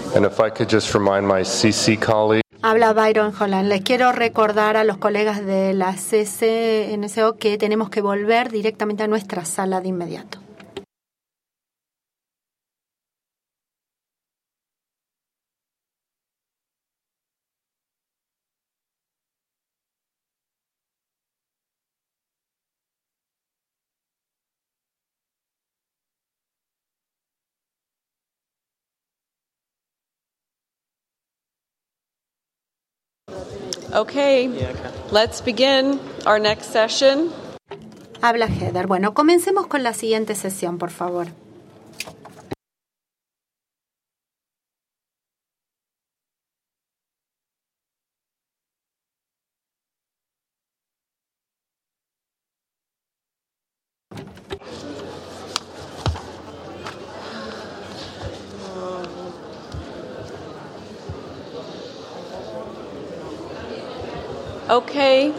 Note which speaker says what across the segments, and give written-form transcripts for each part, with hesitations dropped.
Speaker 1: And if I could just remind my CC colleagues.
Speaker 2: Habla Byron Holland. Les quiero recordar a los colegas de la CCNSO que tenemos que volver directamente a nuestra sala de inmediato.
Speaker 3: Okay, let's begin our next session.
Speaker 2: Habla Heather. Bueno, comencemos con la siguiente sesión, por favor.
Speaker 3: Okay.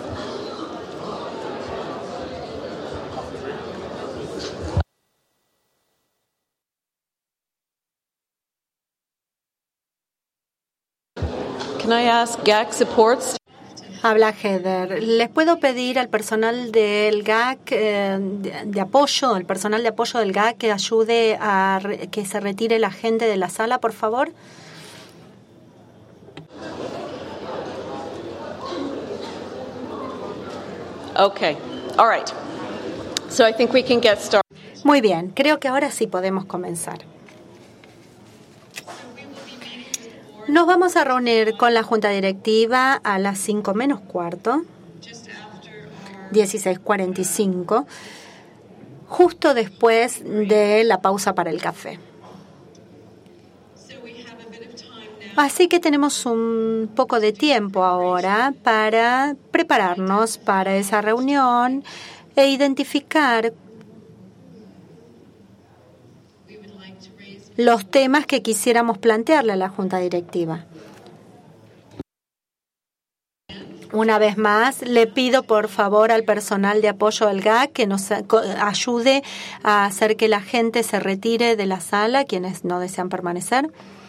Speaker 3: Can I ask GAC supports?
Speaker 2: Habla Heather. ¿Les puedo pedir al personal del GAC de apoyo, el personal de apoyo del GAC que ayude a que se retire la gente de la sala, por favor?
Speaker 3: Okay. All right. So I think we can get started.
Speaker 2: Muy bien, creo que ahora sí podemos comenzar. Nos vamos a reunir con la Junta Directiva a las 5 menos cuarto, 16:45, justo después de la pausa para el café. Así que tenemos un poco de tiempo ahora para prepararnos para esa reunión e identificar los temas que quisiéramos plantearle a la Junta Directiva. Una vez más, le pido por favor al personal de apoyo del GAC que nos ayude a hacer que la gente se retire de la sala, quienes no desean permanecer.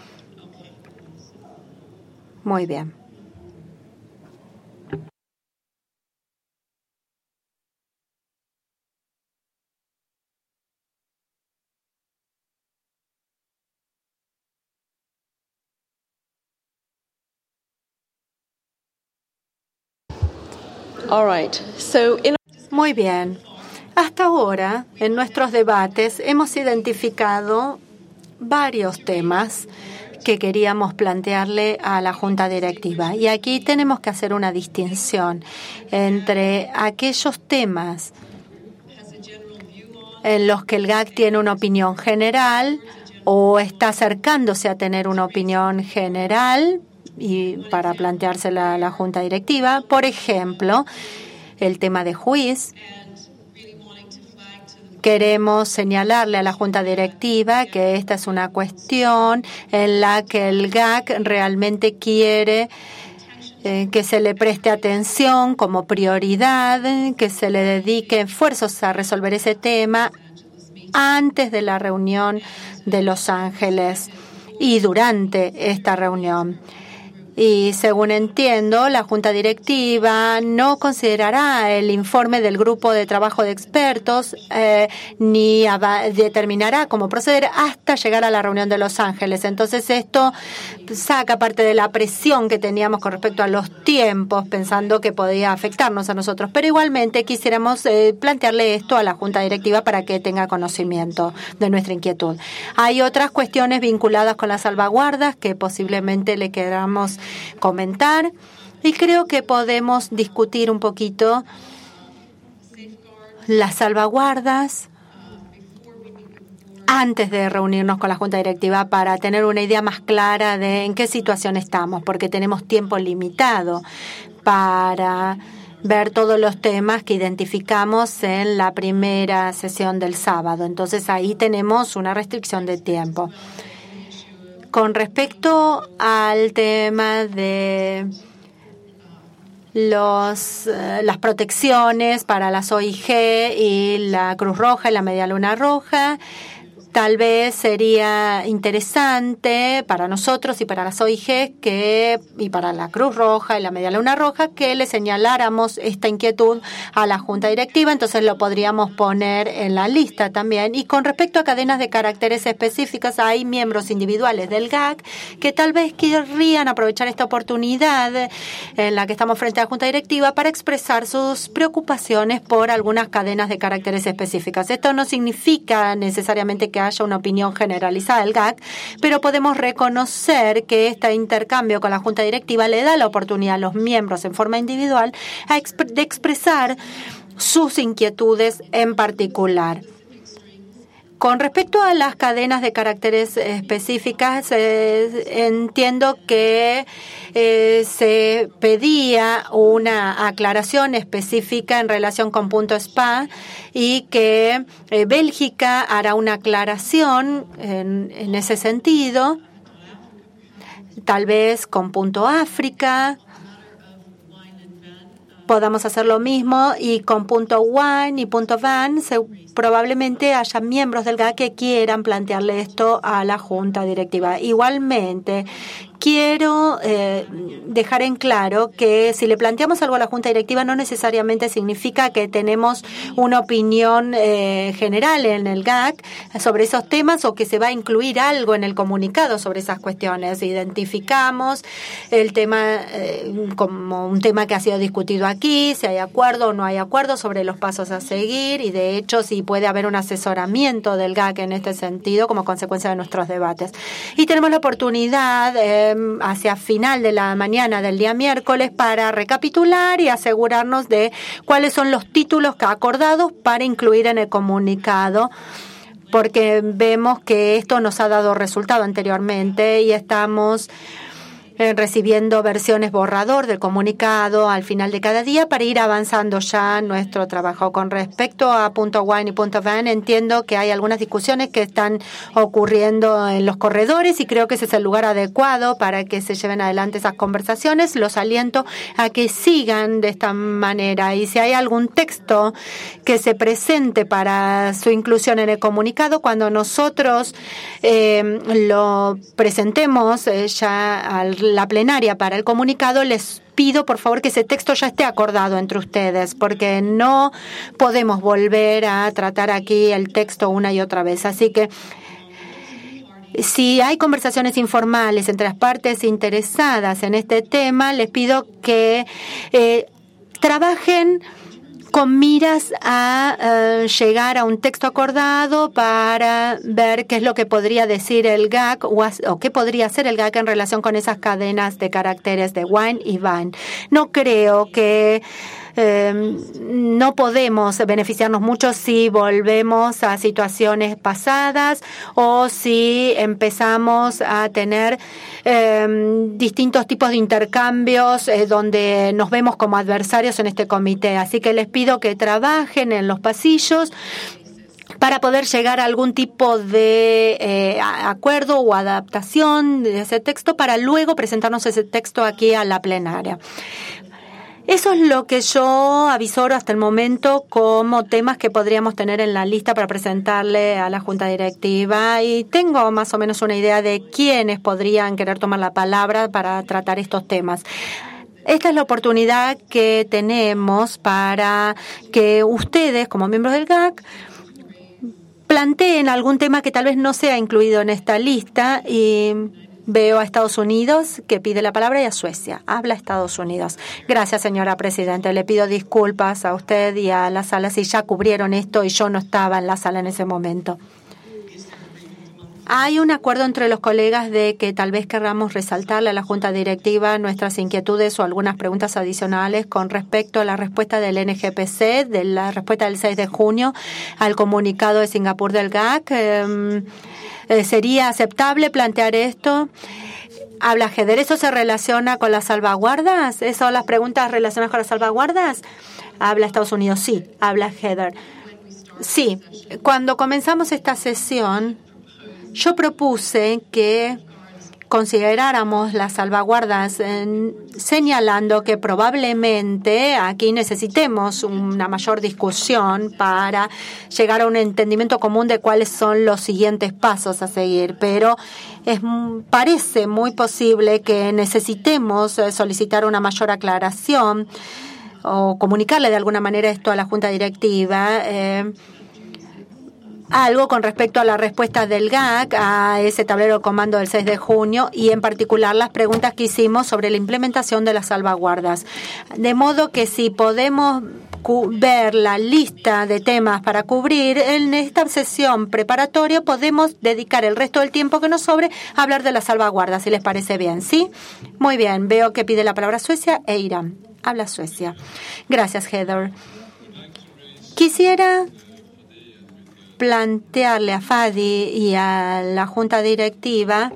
Speaker 2: Muy bien.
Speaker 3: All right. So
Speaker 2: Muy bien. Hasta ahora, en nuestros debates, hemos identificado varios temas que queríamos plantearle a la Junta Directiva. Y aquí tenemos que hacer una distinción entre aquellos temas en los que el GAC tiene una opinión general o está acercándose a tener una opinión general y para planteársela a la Junta Directiva. Por ejemplo, el tema de juicio. Queremos señalarle a la Junta Directiva que esta es una cuestión en la que el GAC realmente quiere que se le preste atención como prioridad, que se le dedique esfuerzos a resolver ese tema antes de la reunión de Los Ángeles y durante esta reunión. Y según entiendo, la Junta Directiva no considerará el informe del grupo de trabajo de expertos ni determinará cómo proceder hasta llegar a la reunión de Los Ángeles. Entonces esto saca parte de la presión que teníamos con respecto a los tiempos, pensando que podía afectarnos a nosotros. Pero igualmente quisiéramos plantearle esto a la Junta Directiva para que tenga conocimiento de nuestra inquietud. Hay otras cuestiones vinculadas con las salvaguardas que posiblemente le queramos comentar y creo que podemos discutir un poquito las salvaguardas antes de reunirnos con la Junta Directiva para tener una idea más clara de en qué situación estamos, porque tenemos tiempo limitado para ver todos los temas que identificamos en la primera sesión del sábado. Entonces ahí tenemos una restricción de tiempo. Con respecto al tema de las protecciones para las OIG y la Cruz Roja y la Media Luna Roja, Tal vez sería interesante para nosotros y para las OIG y para la Cruz Roja y la Media Luna Roja que le señaláramos esta inquietud a la Junta Directiva, entonces lo podríamos poner en la lista también. Y con respecto a cadenas de caracteres específicas, hay miembros individuales del GAC que tal vez querrían aprovechar esta oportunidad en la que estamos frente a la Junta Directiva para expresar sus preocupaciones por algunas cadenas de caracteres específicas. Esto no significa necesariamente que haya una opinión generalizada del GAC, pero podemos reconocer que este intercambio con la Junta Directiva le da la oportunidad a los miembros en forma individual de expresar sus inquietudes en particular. Con respecto a las cadenas de caracteres específicas, entiendo que se pedía una aclaración específica en relación con punto SPA y que Bélgica hará una aclaración en ese sentido, tal vez con punto África. Podamos hacer lo mismo y con punto wine y punto van probablemente haya miembros del GAC que quieran plantearle esto a la Junta Directiva. Igualmente, quiero dejar en claro que si le planteamos algo a la Junta Directiva no necesariamente significa que tenemos una opinión general en el GAC sobre esos temas o que se va a incluir algo en el comunicado sobre esas cuestiones. Identificamos el tema como un tema que ha sido discutido aquí, si hay acuerdo o no hay acuerdo sobre los pasos a seguir y de hecho si puede haber un asesoramiento del GAC en este sentido como consecuencia de nuestros debates. Y tenemos la oportunidad hacia final de la mañana del día miércoles para recapitular y asegurarnos de cuáles son los títulos acordados para incluir en el comunicado, porque vemos que esto nos ha dado resultado anteriormente y estamos recibiendo versiones borrador del comunicado al final de cada día para ir avanzando ya nuestro trabajo. Con respecto a punto wine y punto van, entiendo que hay algunas discusiones que están ocurriendo en los corredores y creo que ese es el lugar adecuado para que se lleven adelante esas conversaciones. Los aliento a que sigan de esta manera y si hay algún texto que se presente para su inclusión en el comunicado, cuando nosotros lo presentemos ya a la plenaria para el comunicado, les pido por favor que ese texto ya esté acordado entre ustedes, porque no podemos volver a tratar aquí el texto una y otra vez. Así que si hay conversaciones informales entre las partes interesadas en este tema, les pido que trabajen con miras a llegar a un texto acordado para ver qué es lo que podría decir el GAC o qué podría hacer el GAC en relación con esas cadenas de caracteres de wine y van. No creo que no podemos beneficiarnos mucho si volvemos a situaciones pasadas o si empezamos a tener distintos tipos de intercambios donde nos vemos como adversarios en este comité. Así que les pido que trabajen en los pasillos para poder llegar a algún tipo de acuerdo o adaptación de ese texto para luego presentarnos ese texto aquí a la plenaria. Eso es lo que yo avisoro hasta el momento como temas que podríamos tener en la lista para presentarle a la Junta Directiva y tengo más o menos una idea de quiénes podrían querer tomar la palabra para tratar estos temas. Esta es la oportunidad que tenemos para que ustedes, como miembros del GAC, planteen algún tema que tal vez no sea incluido en esta lista y veo a Estados Unidos que pide la palabra y a Suecia. Habla Estados Unidos. Gracias, señora presidenta. Le pido disculpas a usted y a la sala si ya cubrieron esto y yo no estaba en la sala en ese momento. Hay un acuerdo entre los colegas de que tal vez querramos resaltarle a la Junta Directiva nuestras inquietudes o algunas preguntas adicionales con respecto a la respuesta del NGPC, de la respuesta del 6 de junio al comunicado de Singapur del GAC. ¿Sería aceptable plantear esto? Habla Heather. ¿Eso se relaciona con las salvaguardas? ¿Esas son las preguntas relacionadas con las salvaguardas? Habla Estados Unidos. Sí, habla Heather. Sí, cuando comenzamos esta sesión, yo propuse que consideráramos las salvaguardas, señalando que probablemente aquí necesitemos una mayor discusión para llegar a un entendimiento común de cuáles son los siguientes pasos a seguir. Pero parece muy posible que necesitemos solicitar una mayor aclaración o comunicarle de alguna manera esto a la Junta Directiva. Algo con respecto a la respuesta del GAC a ese tablero de comando del 6 de junio y en particular las preguntas que hicimos sobre la implementación de las salvaguardas. De modo que si podemos ver la lista de temas para cubrir en esta sesión preparatoria, podemos dedicar el resto del tiempo que nos sobre a hablar de las salvaguardas, si les parece bien. ¿Sí? Muy bien. Veo que pide la palabra Suecia e Irán. Habla Suecia. Gracias, Heather. Quisiera plantearle a Fadi y a la Junta Directiva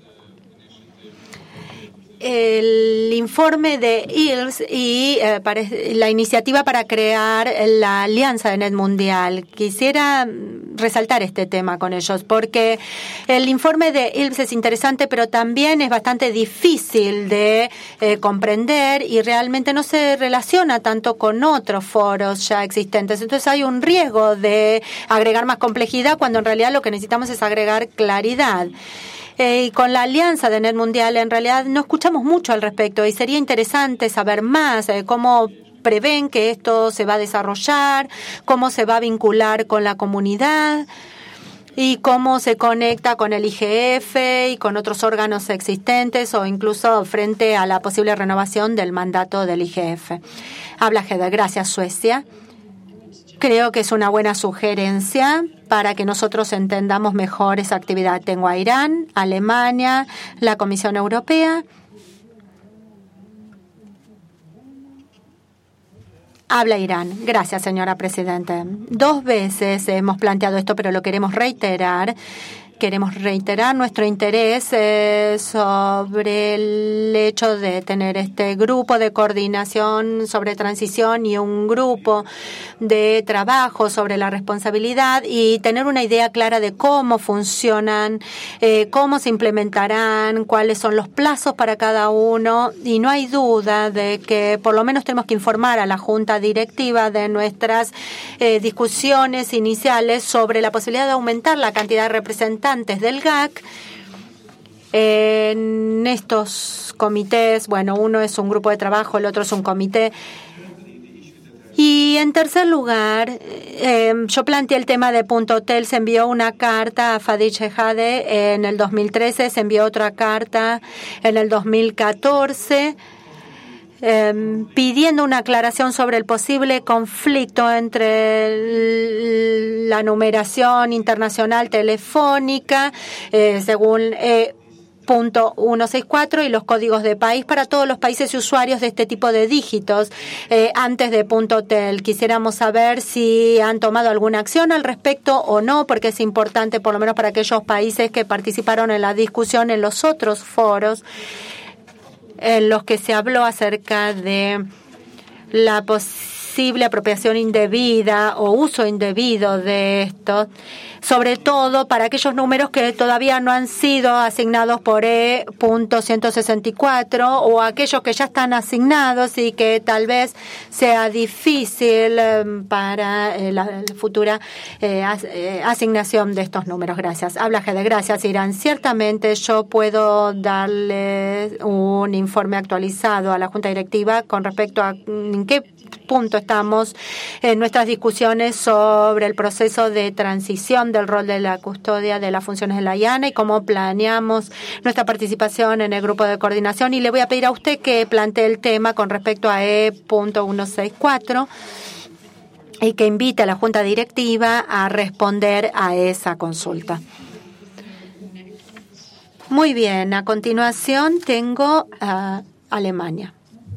Speaker 2: el informe de ILS y la iniciativa para crear la Alianza de Net Mundial. Quisiera resaltar este tema con ellos porque el informe de ILS es interesante, pero también es bastante difícil de comprender y realmente no se relaciona tanto con otros foros ya existentes. Entonces hay un riesgo de agregar más complejidad cuando en realidad lo que necesitamos es agregar claridad. Y con la Alianza de Net Mundial en realidad no escuchamos mucho al respecto y sería interesante saber más cómo prevén que esto se va a desarrollar, cómo se va a vincular con la comunidad y cómo se conecta con el IGF y con otros órganos existentes o incluso frente a la posible renovación del mandato del IGF. Habla Heather. Gracias, Suecia. Creo que es una buena sugerencia para que nosotros entendamos mejor esa actividad. Tengo a Irán, Alemania, la Comisión Europea. Habla Irán. Gracias, señora Presidenta. 2 veces hemos planteado esto, pero lo queremos reiterar. Queremos reiterar nuestro interés sobre el hecho de tener este grupo de coordinación sobre transición y un grupo de trabajo sobre la responsabilidad y tener una idea clara de cómo funcionan, cómo se implementarán, cuáles son los plazos para cada uno. Y no hay duda de que por lo menos tenemos que informar a la Junta Directiva de nuestras discusiones iniciales sobre la posibilidad de aumentar la cantidad de representantes del GAC en estos comités. Bueno, uno es un grupo de trabajo, el otro es un comité. Y en tercer lugar, yo planteé el tema de Punto Hotel. Se envió una carta a Fadi Shehadeh en el 2013, se envió otra carta en el 2014. Pidiendo una aclaración sobre el posible conflicto entre la numeración internacional telefónica, según punto 164 y los códigos de país para todos los países y usuarios de este tipo de dígitos antes de Punto Hotel. Quisiéramos saber si han tomado alguna acción al respecto o no, porque es importante por lo menos para aquellos países que participaron en la discusión en los otros foros en los que se habló acerca de la posible apropiación indebida o uso indebido de esto, sobre todo para aquellos números que todavía no han sido asignados por E.164 o aquellos que ya están asignados y que tal vez sea difícil para la futura asignación de estos números. Gracias. Habla Gede. Gracias, Irán. Ciertamente yo puedo darle un informe actualizado a la Junta Directiva con respecto a en qué punto estamos en nuestras discusiones sobre el proceso de transición del rol de la custodia de las funciones de la IANA y cómo planeamos nuestra participación en el grupo de coordinación. Y le voy a pedir a usted que plantee el tema con respecto a E.164 y que invite a la Junta Directiva a responder a esa consulta. Muy bien, a continuación tengo a Alemania.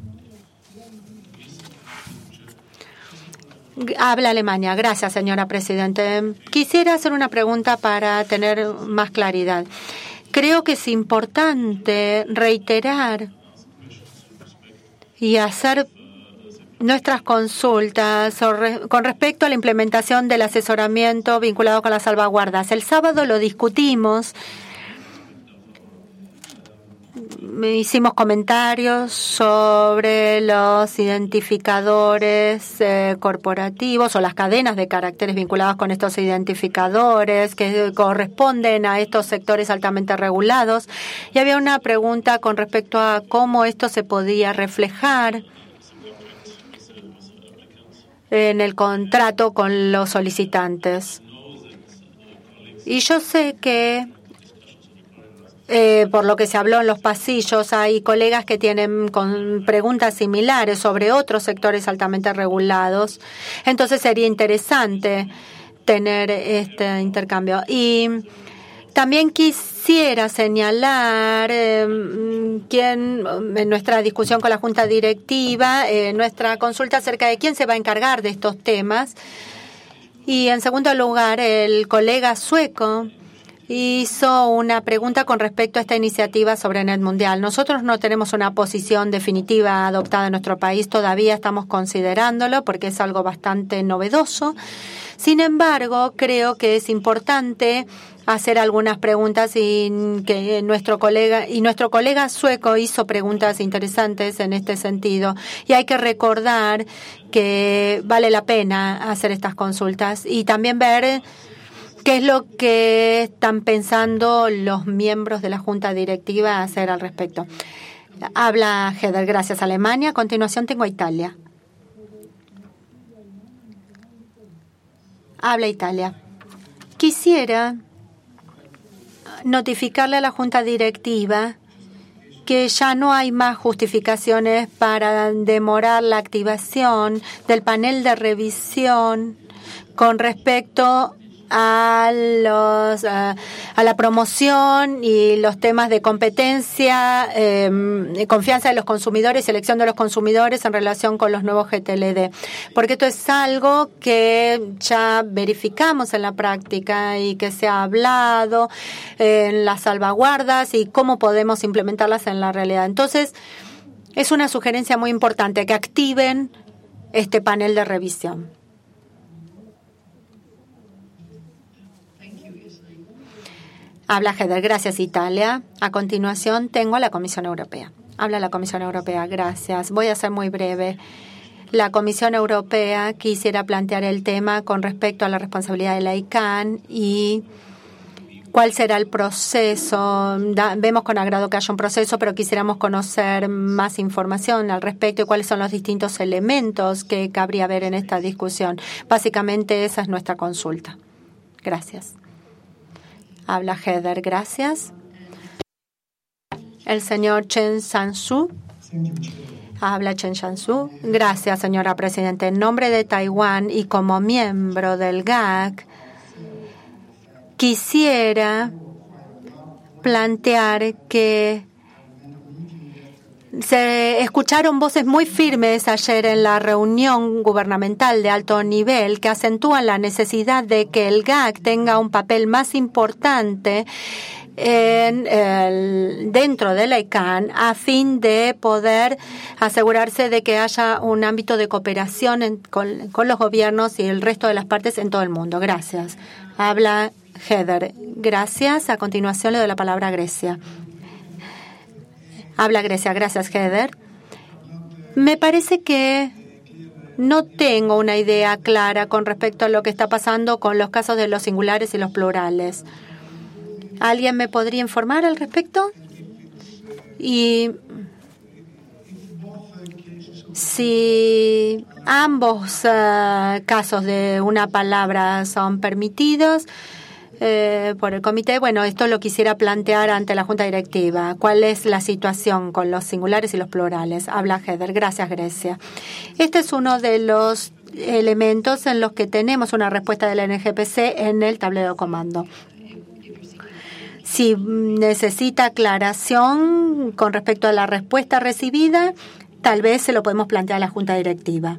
Speaker 2: Habla Alemania. Gracias, señora Presidenta. Quisiera hacer una pregunta para tener más claridad. Creo que es importante reiterar y hacer nuestras consultas con respecto a la implementación del asesoramiento vinculado con las salvaguardas. El sábado lo discutimos hicimos comentarios sobre los identificadores corporativos o las cadenas de caracteres vinculadas con estos identificadores que corresponden a estos sectores altamente regulados. Y había una pregunta con respecto a cómo esto se podía reflejar en el contrato con los solicitantes. Y yo sé que por lo que se habló en los pasillos, hay colegas que tienen preguntas similares sobre otros sectores altamente regulados. Entonces sería interesante tener este intercambio. Y también quisiera señalar en nuestra discusión con la Junta Directiva, nuestra consulta acerca de quién se va a encargar de estos temas. Y en segundo lugar, el colega sueco hizo una pregunta con respecto a esta iniciativa sobre Net Mundial. Nosotros no tenemos una posición definitiva adoptada en nuestro país, todavía estamos considerándolo porque es algo bastante novedoso. Sin embargo, creo que es importante hacer algunas preguntas y que nuestro colega sueco hizo preguntas interesantes en este sentido. Y hay que recordar que vale la pena hacer estas consultas y también ver ¿qué es lo que están pensando los miembros de la Junta Directiva hacer al respecto? Habla Heather, gracias Alemania. A continuación tengo a Italia. Habla Italia. Quisiera notificarle a la Junta Directiva que ya no hay más justificaciones para demorar la activación del panel de revisión con respecto a la promoción y los temas de competencia, confianza de los consumidores, elección de los consumidores en relación con los nuevos GTLD. Porque esto es algo que ya verificamos en la práctica y que se ha hablado en las salvaguardas y cómo podemos implementarlas en la realidad. Entonces, es una sugerencia muy importante que activen este panel de revisión. Habla Heather, gracias Italia. A continuación tengo a la Comisión Europea. Habla la Comisión Europea, gracias. Voy a ser muy breve. La Comisión Europea quisiera plantear el tema con respecto a la responsabilidad de la ICANN y cuál será el proceso. Vemos con agrado que haya un proceso, pero quisiéramos conocer más información al respecto y cuáles son los distintos elementos que cabría ver en esta discusión. Básicamente esa es nuestra consulta. Gracias. Habla Heather, gracias. El señor Chen Sang-su. Habla Chen Sang-su. Gracias, señora Presidenta. En nombre de Taiwán y como miembro del GAC, quisiera plantear que se escucharon voces muy firmes ayer en la reunión gubernamental de alto nivel que acentúan la necesidad de que el GAC tenga un papel más importante dentro de la ICANN a fin de poder asegurarse de que haya un ámbito de cooperación con los gobiernos y el resto de las partes en todo el mundo. Gracias. Habla Heather. Gracias. A continuación le doy la palabra a Grecia. Habla Grecia. Gracias, Heather. Me parece que no tengo una idea clara con respecto a lo que está pasando con los casos de los singulares y los plurales. ¿Alguien me podría informar al respecto? Y si ambos casos de una palabra son permitidos por el comité, bueno, esto lo quisiera plantear ante la Junta Directiva. ¿Cuál es la situación con los singulares y los plurales? Habla Heather. Gracias, Grecia. Este es uno de los elementos en los que tenemos una respuesta del NGPC en el tablero de comando. Si necesita aclaración con respecto a la respuesta recibida, tal vez se lo podemos plantear a la Junta Directiva.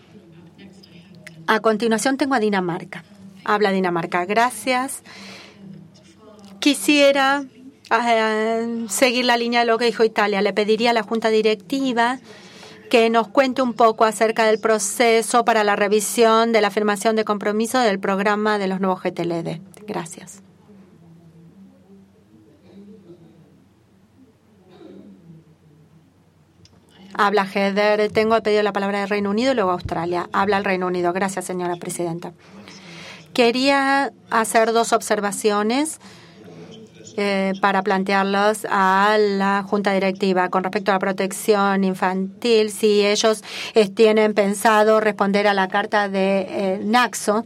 Speaker 2: A continuación tengo a Dinamarca. Habla Dinamarca. Gracias. Quisiera seguir la línea de lo que dijo Italia. Le pediría a la Junta Directiva que nos cuente un poco acerca del proceso para la revisión de la afirmación de compromiso del programa de los nuevos GTLD. Gracias. Habla Heather. Tengo el pedido de la palabra del Reino Unido y luego Australia. Habla el Reino Unido. Gracias, señora presidenta. Quería hacer 2 observaciones para plantearlos a la Junta Directiva con respecto a la protección infantil. Si ellos tienen pensado responder a la carta de Naxo,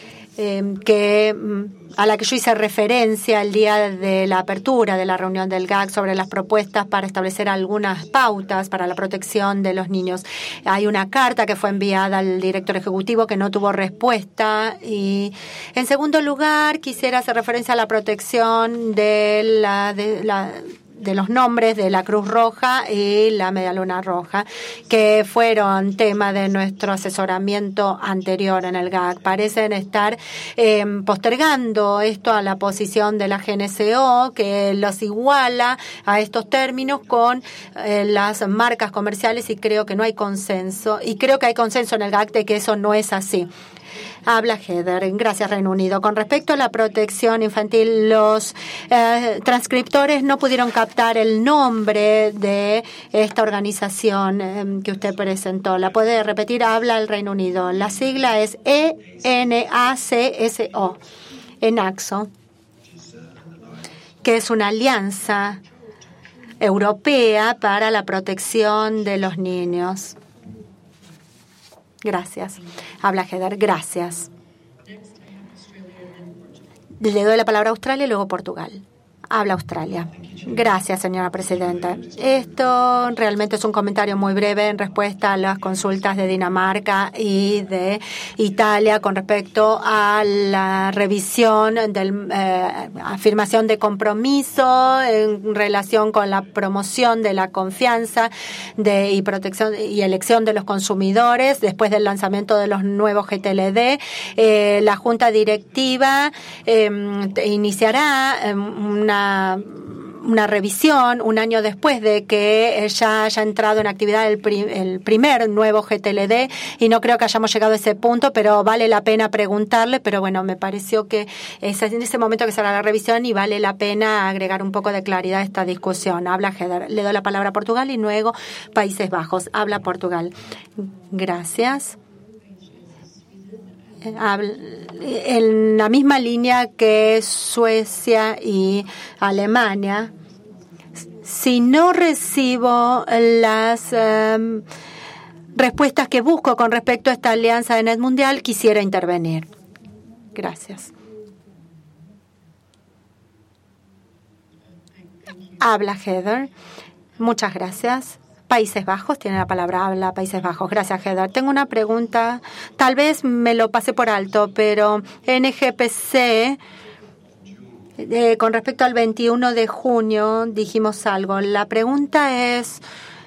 Speaker 2: a la que yo hice referencia el día de la apertura de la reunión del GAC sobre las propuestas para establecer algunas pautas para la protección de los niños. Hay una carta que fue enviada al director ejecutivo que no tuvo respuesta. Y en segundo lugar, quisiera hacer referencia a la protección de los nombres de la Cruz Roja y la Media Luna Roja, que fueron tema de nuestro asesoramiento anterior en el GAC. Parecen estar postergando esto a la posición de la GNCO, que los iguala a estos términos con las marcas comerciales, y creo que no hay consenso. Y creo que hay consenso en el GAC de que eso no es así. Habla Heather. Gracias, Reino Unido. Con respecto a la protección infantil, los transcriptores no pudieron captar el nombre de esta organización que usted presentó. ¿La puede repetir? Habla el Reino Unido. La sigla es ENACSO, ENACSO, que es una alianza europea para la protección de los niños. Gracias. Habla Heather. Gracias. Le doy la palabra a Australia y luego Portugal. Habla Australia. Gracias, señora presidenta. Esto realmente es un comentario muy breve en respuesta a las consultas de Dinamarca y de Italia con respecto a la revisión de afirmación de compromiso en relación con la promoción de la confianza y protección y elección de los consumidores después del lanzamiento de los nuevos GTLD. La Junta Directiva iniciará una revisión un año después de que ya haya entrado en actividad el primer nuevo GTLD, y no creo que hayamos llegado a ese punto, pero vale la pena preguntarle. Pero bueno, me pareció que es en ese momento que será la revisión y vale la pena agregar un poco de claridad a esta discusión. Habla Heather. Le doy la palabra a Portugal y luego Países Bajos. Habla Portugal. Gracias. En la misma línea que Suecia y Alemania, si no recibo las respuestas que busco con respecto a esta alianza de Net Mundial, quisiera intervenir. Gracias. Habla Heather. Muchas gracias. Países Bajos, tiene la palabra. Habla Países Bajos. Gracias, Heather. Tengo una pregunta, tal vez me lo pasé por alto, pero NGPC, con respecto al 21 de junio, dijimos algo. La pregunta es,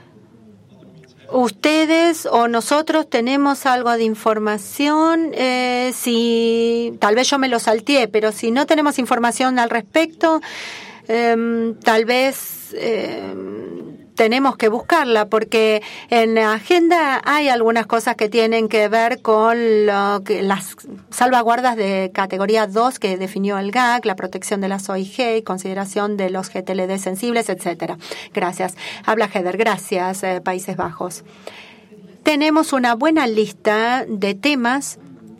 Speaker 2: ¿ustedes o nosotros tenemos algo de información? Si tal vez yo me lo salteé, pero si no tenemos información al respecto, tal vez tenemos que buscarla, porque en la agenda hay algunas cosas que tienen que ver con las salvaguardas de categoría 2 que definió el GAC, la protección de las OIG, consideración de los GTLD sensibles, etcétera. Gracias. Habla Heather. Gracias, Países Bajos. Tenemos una buena lista de temas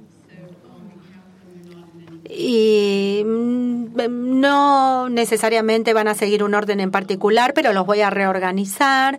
Speaker 2: y no necesariamente van a seguir un orden en particular, pero los voy a reorganizar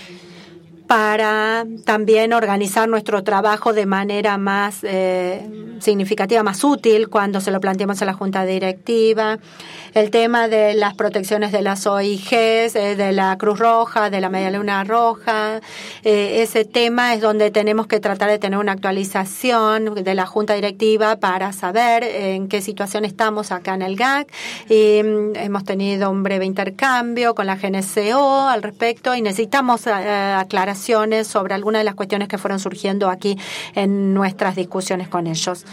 Speaker 2: para también organizar nuestro trabajo de manera más significativa, más útil cuando se lo planteemos a la Junta Directiva. El tema de las protecciones de las OIGs, de la Cruz Roja, de la Media Luna Roja, ese tema es donde tenemos que tratar de tener una actualización de la Junta Directiva para saber en qué situación estamos acá en el GAC. Y hemos tenido un breve intercambio con la GNCO al respecto y necesitamos aclaraciones sobre algunas de las cuestiones que fueron surgiendo aquí en nuestras discusiones con ellos.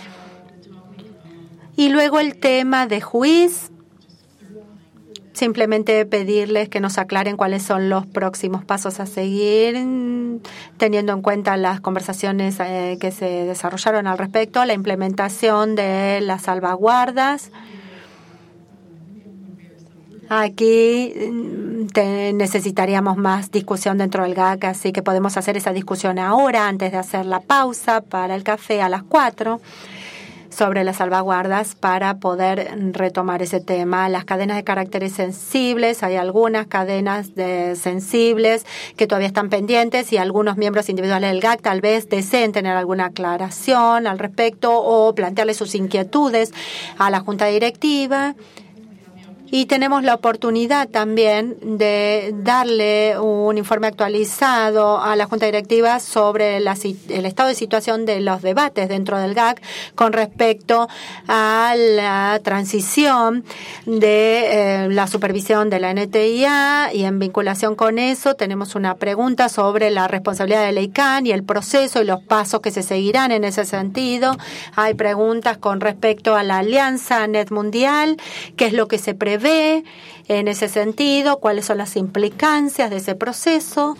Speaker 2: Y luego el tema de juiz. Simplemente pedirles que nos aclaren cuáles son los próximos pasos a seguir, teniendo en cuenta las conversaciones que se desarrollaron al respecto, la implementación de las salvaguardas Aquí necesitaríamos más discusión dentro del GAC, así que podemos hacer esa discusión ahora antes de hacer la pausa para el café a las 4 sobre las salvaguardas para poder retomar ese tema. Las cadenas de caracteres sensibles, hay algunas cadenas sensibles que todavía están pendientes y algunos miembros individuales del GAC tal vez deseen tener alguna aclaración al respecto o plantearle sus inquietudes a la Junta Directiva. Y tenemos la oportunidad también de darle un informe actualizado a la Junta Directiva sobre el estado de situación de los debates dentro del GAC con respecto a la transición de la supervisión de la NTIA, y en vinculación con eso tenemos una pregunta sobre la responsabilidad del EICAN y el proceso y los pasos que se seguirán en ese sentido. Hay preguntas con respecto a la Alianza Net Mundial, qué es lo que se prevé en ese sentido, cuáles son las implicancias de ese proceso.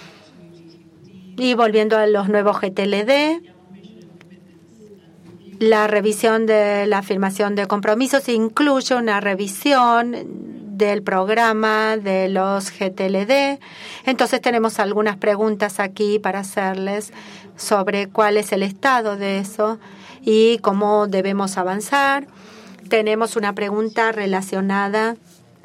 Speaker 2: Y volviendo a los nuevos GTLD, la revisión de la afirmación de compromisos incluye una revisión del programa de los GTLD. Entonces tenemos algunas preguntas aquí para hacerles sobre cuál es el estado de eso y cómo debemos avanzar. Tenemos una pregunta relacionada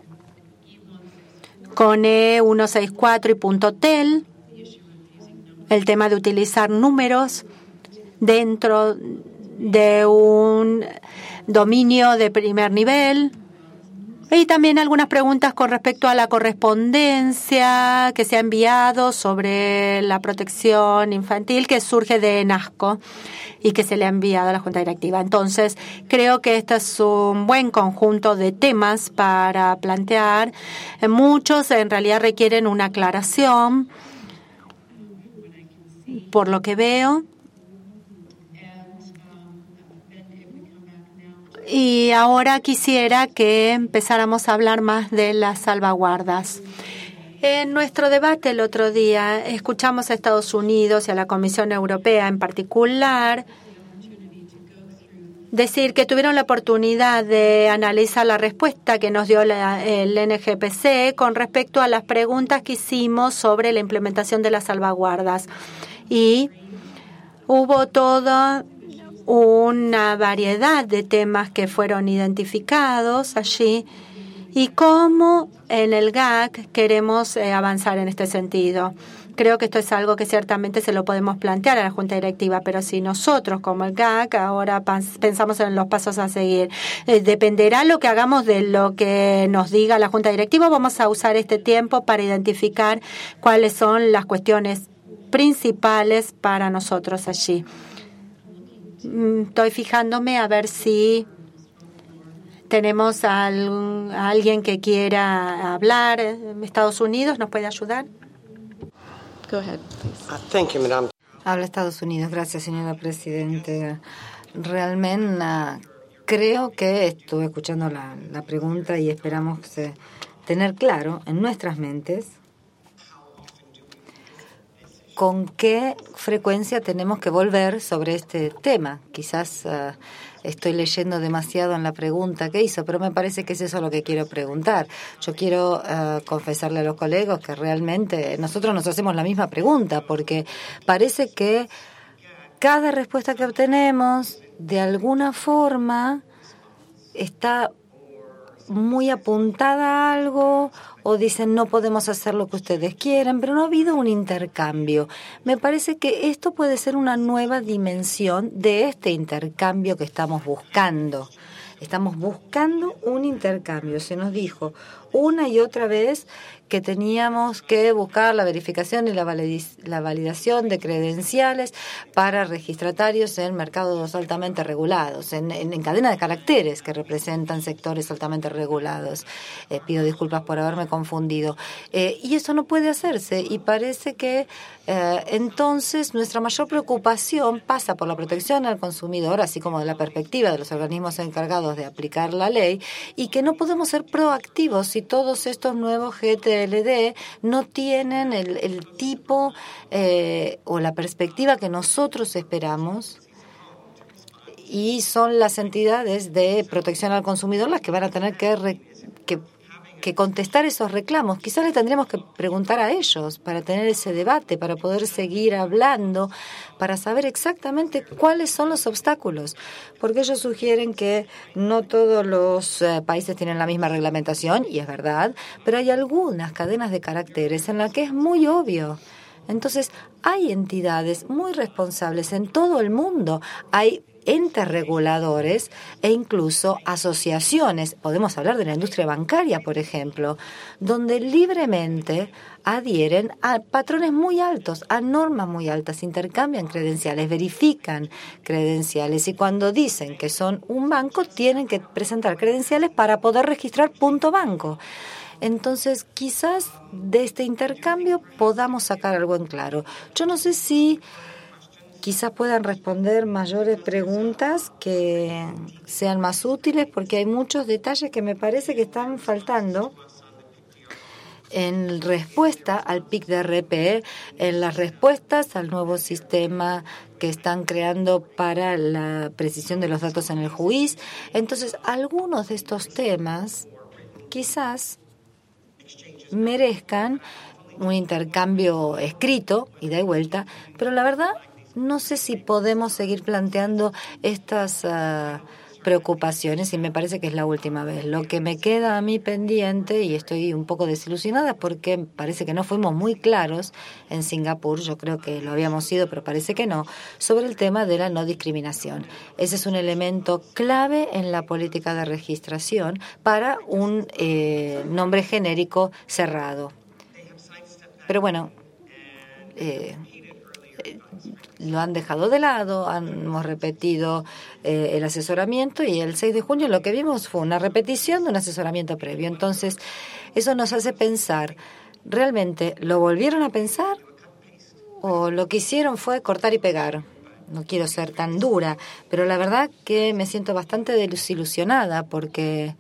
Speaker 2: con E164 y .tel, el tema de utilizar números dentro de un dominio de primer nivel. Y también algunas preguntas con respecto a la correspondencia que se ha enviado sobre la protección infantil que surge de ENASCO y que se le ha enviado a la Junta Directiva. Entonces, creo que este es un buen conjunto de temas para plantear. Muchos en realidad requieren una aclaración, por lo que veo. Y ahora quisiera que empezáramos a hablar más de las salvaguardas. En nuestro debate el otro día escuchamos a Estados Unidos y a la Comisión Europea en particular decir que tuvieron la oportunidad de analizar la respuesta que nos dio el NGPC con respecto a las preguntas que hicimos sobre la implementación de las salvaguardas. Y hubo toda una variedad de temas que fueron identificados allí y cómo en el GAC queremos avanzar en este sentido. Creo que esto es algo que ciertamente se lo podemos plantear a la Junta Directiva, pero si nosotros como el GAC ahora pensamos en los pasos a seguir, dependerá lo que hagamos de lo que nos diga la Junta Directiva. Vamos a usar este tiempo para identificar cuáles son las cuestiones principales para nosotros allí. Estoy fijándome a ver si tenemos a alguien que quiera hablar. Estados Unidos, ¿nos puede ayudar?
Speaker 3: Go ahead, please.
Speaker 4: Thank you, Madam.
Speaker 5: Habla Estados Unidos. Gracias, señora Presidenta. Realmente creo que estuve escuchando la pregunta y esperamos tener claro en nuestras mentes con qué frecuencia tenemos que volver sobre este tema. Quizás estoy leyendo demasiado en la pregunta que hizo, pero me parece que es eso lo que quiero preguntar. Yo quiero confesarle a los colegas que realmente nosotros nos hacemos la misma pregunta, porque parece que cada respuesta que obtenemos, de alguna forma, está muy apuntada a algo, o dicen no podemos hacer lo que ustedes quieren, pero no ha habido un intercambio. Me parece que esto puede ser una nueva dimensión de este intercambio que estamos buscando. Estamos buscando un intercambio. Se nos dijo una y otra vez que teníamos que buscar la verificación y la validación de credenciales para registratarios en mercados altamente regulados, en cadena de caracteres que representan sectores altamente regulados. Pido disculpas por haberme confundido. Y eso no puede hacerse, y parece que entonces nuestra mayor preocupación pasa por la protección al consumidor, así como de la perspectiva de los organismos encargados de aplicar la ley, y que no podemos ser proactivos si todos estos nuevos GTLD no tienen el tipo o la perspectiva que nosotros esperamos, y son las entidades de protección al consumidor las que van a tener que que contestar esos reclamos. Quizás le tendríamos que preguntar a ellos para tener ese debate, para poder seguir hablando, para saber exactamente cuáles son los obstáculos. Porque ellos sugieren que no todos los países tienen la misma reglamentación, y es verdad, pero hay algunas cadenas de caracteres en las que es muy obvio. Entonces, hay entidades muy responsables en todo el mundo. Hay entes reguladores e incluso asociaciones, podemos hablar de la industria bancaria, por ejemplo, donde libremente adhieren a patrones muy altos, a normas muy altas, intercambian credenciales, verifican credenciales y cuando dicen que son un banco tienen que presentar credenciales para poder registrar punto banco. Entonces, quizás de este intercambio podamos sacar algo en claro. Yo no sé si quizás puedan responder mayores preguntas que sean más útiles, porque hay muchos detalles que me parece que están faltando en respuesta al PIC de RPE, en las respuestas al nuevo sistema que están creando para la precisión de los datos en el juiz. Entonces, algunos de estos temas quizás merezcan un intercambio escrito, ida y vuelta, pero la verdad no sé si podemos seguir planteando estas preocupaciones y me parece que es la última vez. Lo que me queda a mí pendiente, y estoy un poco desilusionada porque parece que no fuimos muy claros en Singapur, yo creo que lo habíamos sido, pero parece que no, sobre el tema de la no discriminación. Ese es un elemento clave en la política de registración para un nombre genérico cerrado. Pero bueno, lo han dejado de lado, hemos repetido el asesoramiento y el 6 de junio lo que vimos fue una repetición de un asesoramiento previo. Entonces, eso nos hace pensar, ¿realmente lo volvieron a pensar o lo que hicieron fue cortar y pegar? No quiero ser tan dura, pero la verdad que me siento bastante desilusionada porque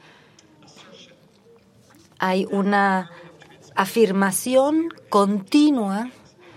Speaker 5: hay una afirmación continua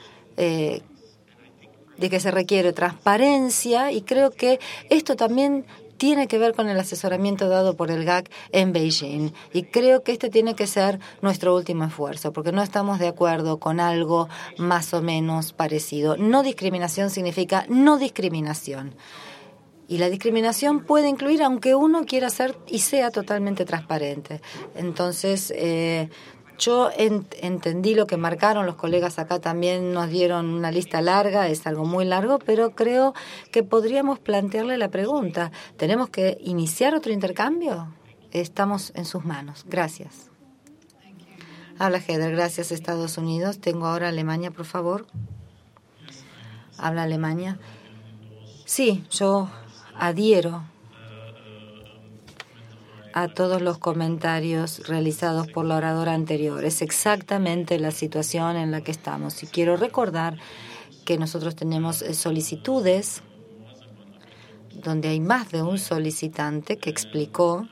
Speaker 5: de que se requiere transparencia y creo que esto también tiene que ver con el asesoramiento dado por el GAC en Beijing y creo que este tiene que ser nuestro último esfuerzo porque no estamos de acuerdo con algo más o menos parecido. No discriminación significa no discriminación. Y la discriminación puede incluir aunque uno quiera ser y sea totalmente transparente. Entonces, yo entendí lo que marcaron los colegas acá, también nos dieron una lista larga, es algo muy largo, pero creo que podríamos plantearle la pregunta, ¿tenemos que iniciar otro intercambio? Estamos en sus manos. Gracias. Habla Heather, gracias Estados Unidos. Tengo ahora Alemania, por favor. Habla Alemania. Sí, yo adhiero a todos los comentarios realizados por la oradora anterior. Es exactamente la situación en la que estamos. Y quiero recordar que nosotros tenemos solicitudes donde hay más de un solicitante que explicó.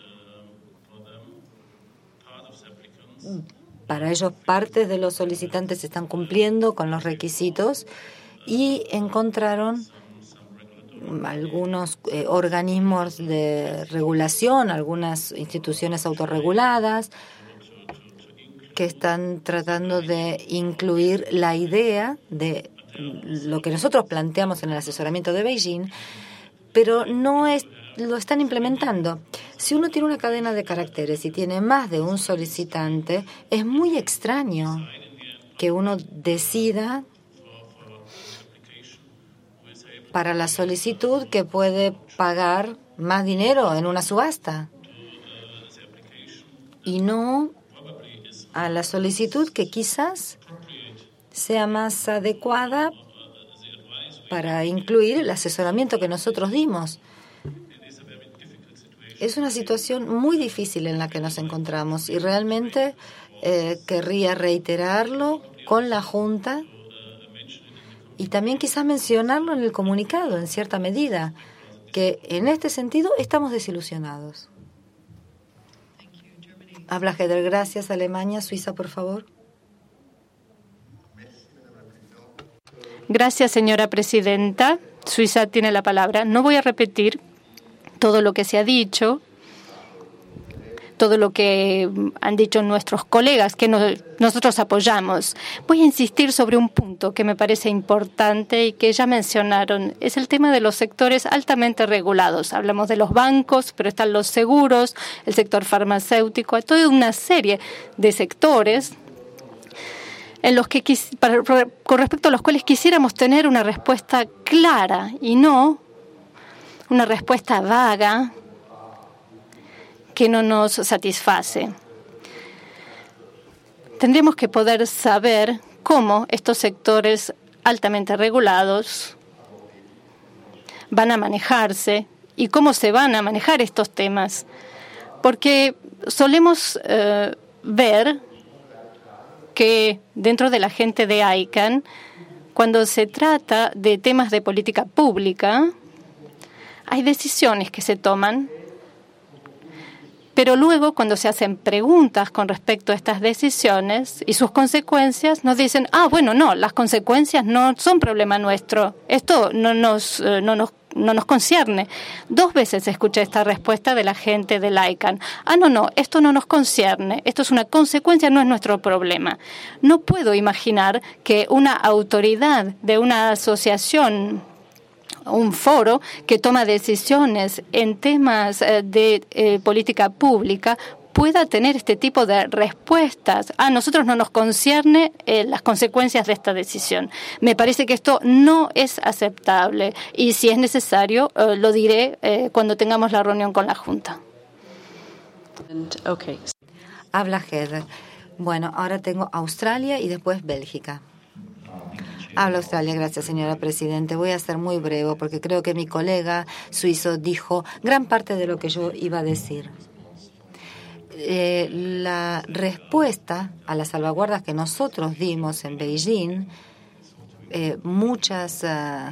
Speaker 5: Para ellos, partes de los solicitantes están cumpliendo con los requisitos y encontraron algunos organismos de regulación, algunas instituciones autorreguladas que están tratando de incluir la idea de lo que nosotros planteamos en el asesoramiento de Beijing, pero no lo están implementando. Si uno tiene una cadena de caracteres y tiene más de un solicitante, es muy extraño que uno decida para la solicitud que puede pagar más dinero en una subasta y no a la solicitud que quizás sea más adecuada para incluir el asesoramiento que nosotros dimos. Es una situación muy difícil en la que nos encontramos y realmente querría reiterarlo con la Junta y también quizás mencionarlo en el comunicado, en cierta medida, que en este sentido estamos desilusionados. Habla Heather, gracias. Alemania, Suiza, por favor.
Speaker 4: Gracias, señora presidenta. Suiza tiene la palabra. No voy a repetir todo lo que se ha dicho. todo lo que han dicho nuestros colegas, que nosotros apoyamos. Voy a insistir sobre un punto que me parece importante y que ya mencionaron. Es el tema de los sectores altamente regulados. Hablamos de los bancos, pero están los seguros, el sector farmacéutico, hay toda una serie de sectores en los que con respecto a los cuales quisiéramos tener una respuesta clara y no una respuesta vaga que no nos satisface. Tendremos que poder saber cómo estos sectores altamente regulados van a manejarse y cómo se van a manejar estos temas, porque solemos ver que dentro de la gente de ICANN, cuando se trata de temas de política pública, hay decisiones que se toman, pero luego cuando se hacen preguntas con respecto a estas decisiones y sus consecuencias, nos dicen, bueno, no, las consecuencias no son problema nuestro, esto no nos concierne. 2 veces escuché esta respuesta de la gente del ICANN. No, esto no nos concierne, esto es una consecuencia, no es nuestro problema. No puedo imaginar que una autoridad de una asociación, un foro que toma decisiones en temas de política pública pueda tener este tipo de respuestas. A nosotros no nos concierne las consecuencias de esta decisión. Me parece que esto no es aceptable y si es necesario lo diré cuando tengamos la reunión con la Junta.
Speaker 3: Okay.
Speaker 5: Habla Heather. Bueno, ahora tengo Australia y después Bélgica. Habla Australia, gracias señora Presidente. Voy a ser muy breve porque creo que mi colega suizo dijo gran parte de lo que yo iba a decir. La respuesta a las salvaguardas que nosotros dimos en Beijing, muchas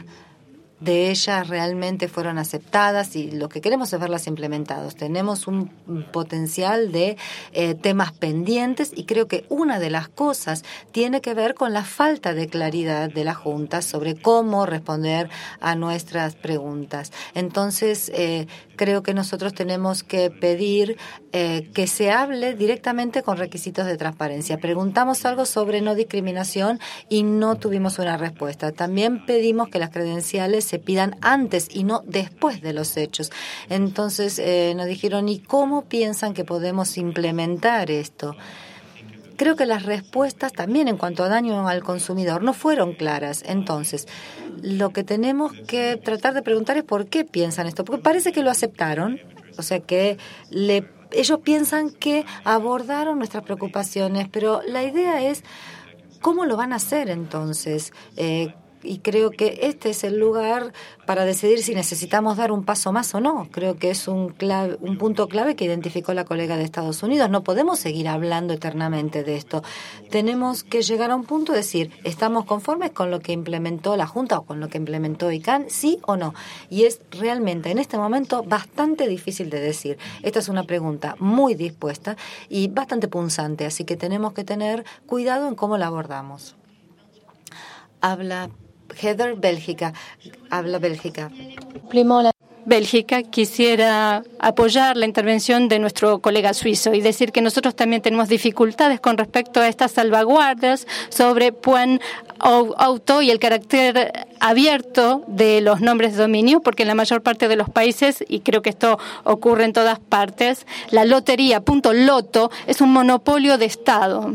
Speaker 5: de ellas realmente fueron aceptadas y lo que queremos es verlas implementadas. Tenemos un potencial de temas pendientes y creo que una de las cosas tiene que ver con la falta de claridad de la Junta sobre cómo responder a nuestras preguntas. Entonces, creo que nosotros tenemos que pedir que se hable directamente con requisitos de transparencia. Preguntamos algo sobre no discriminación y no tuvimos una respuesta. También pedimos que las credenciales se pidan antes y no después de los hechos. Entonces nos dijeron, ¿y cómo piensan que podemos implementar esto? Creo que las respuestas también en cuanto a daño al consumidor no fueron claras. Entonces, lo que tenemos que tratar de preguntar es por qué piensan esto. Porque parece que lo aceptaron, o sea que ellos piensan que abordaron nuestras preocupaciones, pero la idea es cómo lo van a hacer entonces. Y creo que este es el lugar para decidir si necesitamos dar un paso más o no. Creo que es un punto clave que identificó la colega de Estados Unidos. No podemos seguir hablando eternamente de esto. Tenemos que llegar a un punto de decir, ¿estamos conformes con lo que implementó la Junta o con lo que implementó ICANN? ¿Sí o no? Y es realmente en este momento bastante difícil de decir. Esta es una pregunta muy dispuesta y bastante punzante, así que tenemos que tener cuidado en cómo la abordamos. Habla Heather, Bélgica. Habla Bélgica.
Speaker 4: Bélgica, quisiera apoyar la intervención de nuestro colega suizo y decir que nosotros también tenemos dificultades con respecto a estas salvaguardas sobre Point Auto y el carácter abierto de los nombres de dominio, porque en la mayor parte de los países, y creo que esto ocurre en todas partes, la lotería .loto es un monopolio de Estado.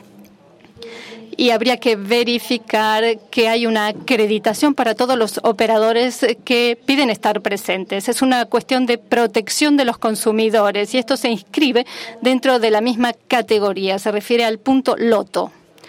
Speaker 4: Y habría que verificar que hay una acreditación para todos los operadores que piden estar presentes. Es una cuestión de protección de los consumidores y esto se inscribe dentro de la misma categoría. Se refiere al .loto.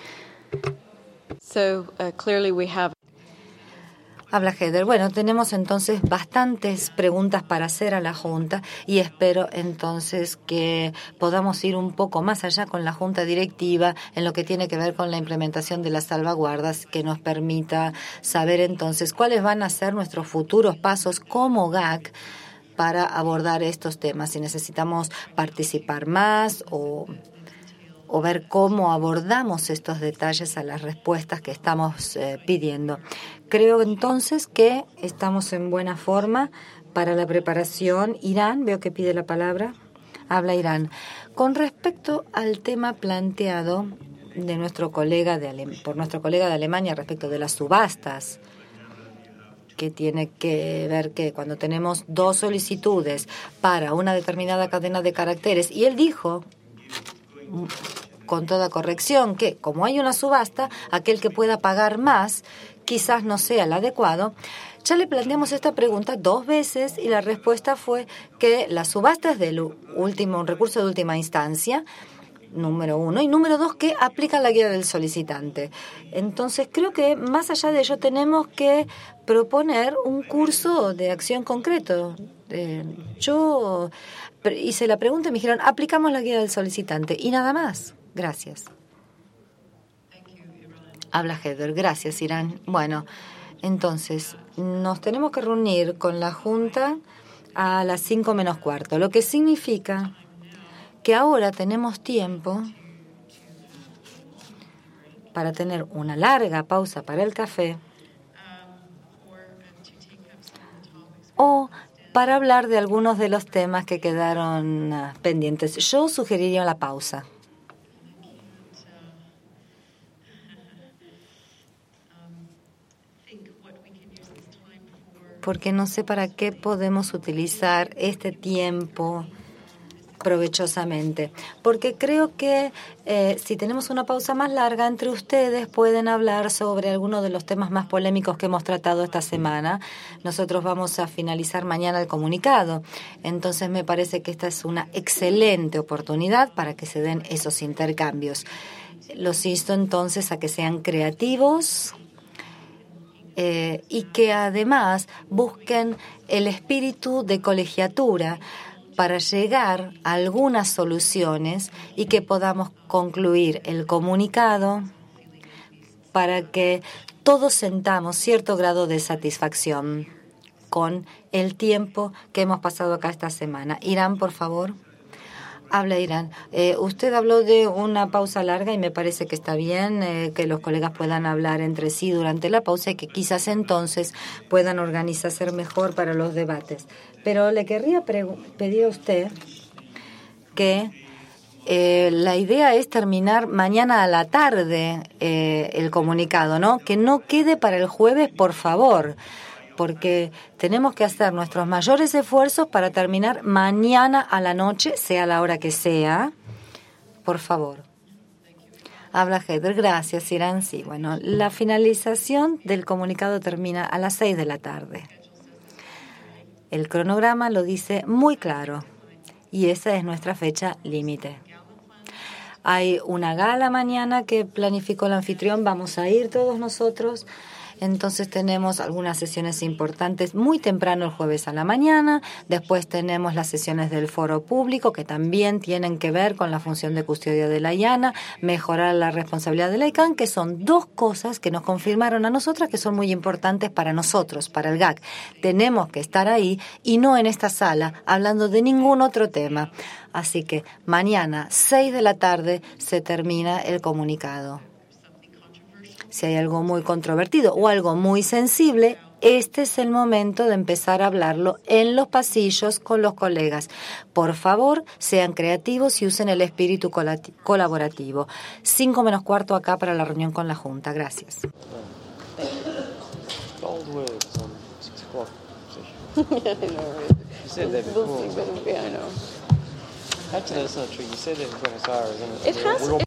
Speaker 3: Clearly we have.
Speaker 5: Habla Heather. Bueno, tenemos entonces bastantes preguntas para hacer a la Junta y espero entonces que podamos ir un poco más allá con la Junta Directiva en lo que tiene que ver con la implementación de las salvaguardas que nos permita saber entonces cuáles van a ser nuestros futuros pasos como GAC para abordar estos temas. Si necesitamos participar más o ver cómo abordamos estos detalles a las respuestas que estamos pidiendo. Creo entonces que estamos en buena forma para la preparación. Irán, veo que pide la palabra. Habla Irán. Con respecto al tema planteado de nuestro colega por nuestro colega de Alemania respecto de las subastas, que tiene que ver que cuando tenemos 2 solicitudes para una determinada cadena de caracteres, y él dijo con toda corrección que como hay una subasta, aquel que pueda pagar más quizás no sea el adecuado. Ya le planteamos esta pregunta 2 veces y la respuesta fue que la subasta es un recurso de última instancia, número 1, y número 2, que aplica la guía del solicitante. Entonces, creo que más allá de ello tenemos que proponer un curso de acción concreto. Yo hice la pregunta y me dijeron, aplicamos la guía del solicitante y nada más. Gracias. Habla Heather. Gracias, Irán. Bueno, entonces, nos tenemos que reunir con la Junta a las 5 menos cuarto, lo que significa que ahora tenemos tiempo para tener una larga pausa para el café o para hablar de algunos de los temas que quedaron pendientes. Yo sugeriría la pausa. Porque no sé para qué podemos utilizar este tiempo provechosamente. Porque creo que si tenemos una pausa más larga, entre ustedes pueden hablar sobre algunos de los temas más polémicos que hemos tratado esta semana. Nosotros vamos a finalizar mañana el comunicado. Entonces me parece que esta es una excelente oportunidad para que se den esos intercambios. Los insto entonces a que sean creativos y que además busquen el espíritu de colegiatura para llegar a algunas soluciones y que podamos concluir el comunicado para que todos sentamos cierto grado de satisfacción con el tiempo que hemos pasado acá esta semana. Irán, por favor. Habla Irán. Usted habló de una pausa larga y me parece que está bien que los colegas puedan hablar entre sí durante la pausa y que quizás entonces puedan organizarse mejor para los debates. Pero le querría pedir a usted que la idea es terminar mañana a la tarde el comunicado, ¿no? Que no quede para el jueves, por favor, porque tenemos que hacer nuestros mayores esfuerzos para terminar mañana a la noche, sea la hora que sea. Por favor. Habla Heather. Gracias, Irán. Sí, bueno, la finalización del comunicado termina a las 6 de la tarde. El cronograma lo dice muy claro y esa es nuestra fecha límite. Hay una gala mañana que planificó el anfitrión, vamos a ir todos nosotros. Entonces tenemos algunas sesiones importantes muy temprano el jueves a la mañana. Después tenemos las sesiones del foro público que también tienen que ver con la función de custodia de la IANA, mejorar la responsabilidad de la ICANN, que son 2 cosas que nos confirmaron a nosotras que son muy importantes para nosotros, para el GAC. Tenemos que estar ahí y no en esta sala hablando de ningún otro tema. Así que mañana, 6 de la tarde, se termina el comunicado. Si hay algo muy controvertido o algo muy sensible, este es el momento de empezar a hablarlo en los pasillos con los colegas. Por favor, sean creativos y usen el espíritu colaborativo. 5 menos cuarto acá para la reunión con la Junta. Gracias.
Speaker 3: It has.